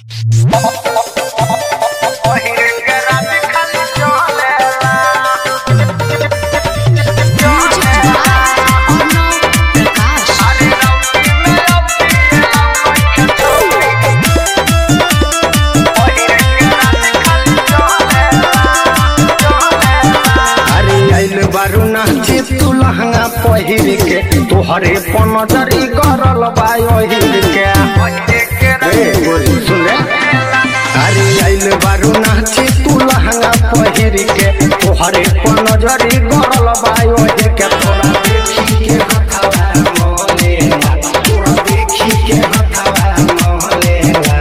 तू लहंगा पहिर के तोहरे पनजरी करल बाहिर के सुने अरे आइल बारू नाची तू लहंगा पहिर के तोहरे पनजरी करल बाहिर के तोरा देखी के हथवा मोहलेला तोरा देखी के हथवा मोहलेला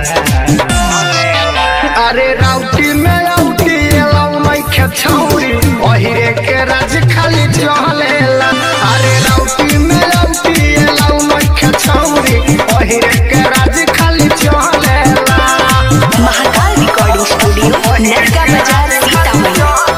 अरे राउटी में आउटी लाउ मैं छौरी ओहिरे के राज खाली चलेला अरे राउटी में आउटी लाउ मैं छौरी ओहिरे के राज खाली चलेला महाकाल रिकॉर्डिंग स्टूडियो नरका बाजार सीतामढ़ी।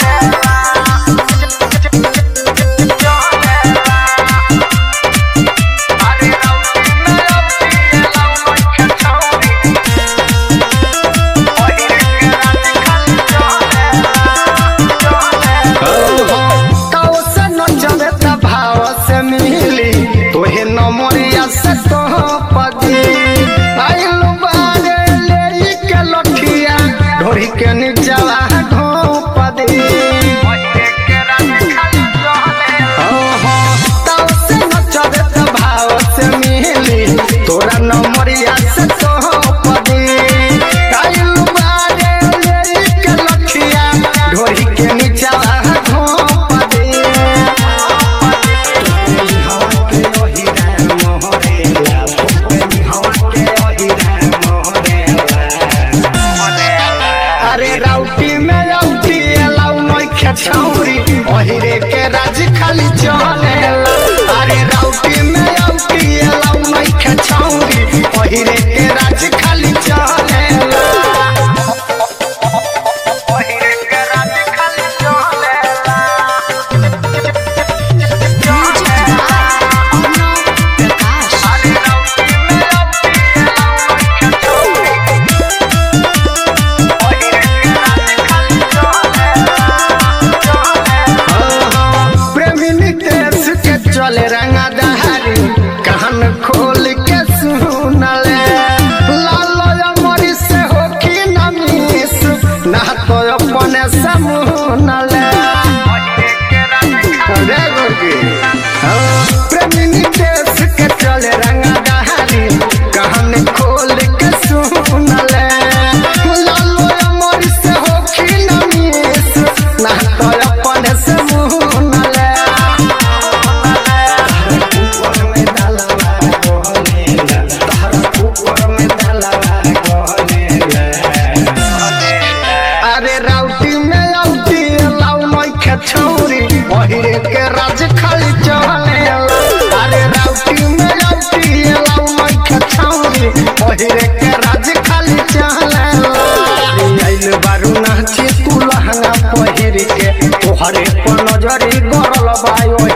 के निचला ढोप दे भाव से मिली तोरा नमरिया से ढोप दे के लखिया ढोरी के निचला ढोप दे अरे राउटी में आउटी लाउ मैं छौरी ओहिरे के राज खाली चलेला अरे राउटी में आउटी लाउ मैं छौरी ओहिरे के राज खाली चलेला ओहिरे के राज खाली चलेला अरे राउटी में आउटी लाउ चले रंगा दहारी कहन खोल के सुनले लाल मरी से हो कि नमीस ना तो अपने समूनले प्रेमी देश के चले रंगा दहारी कहन खोल के सुनले लाल मरी से हो कि नमीस ना तो अपने समूनले अरे राउटी में आउटी लाउ मैं छौरी ओहिरे के राज खाली चलेला अरे राउटी में आउटी लाउ मैं छौरी ओहिरे के राज खाली चलेला आइल बारू नाची तू लहंगा पहिर के तोहरे पनजरी गरल बायो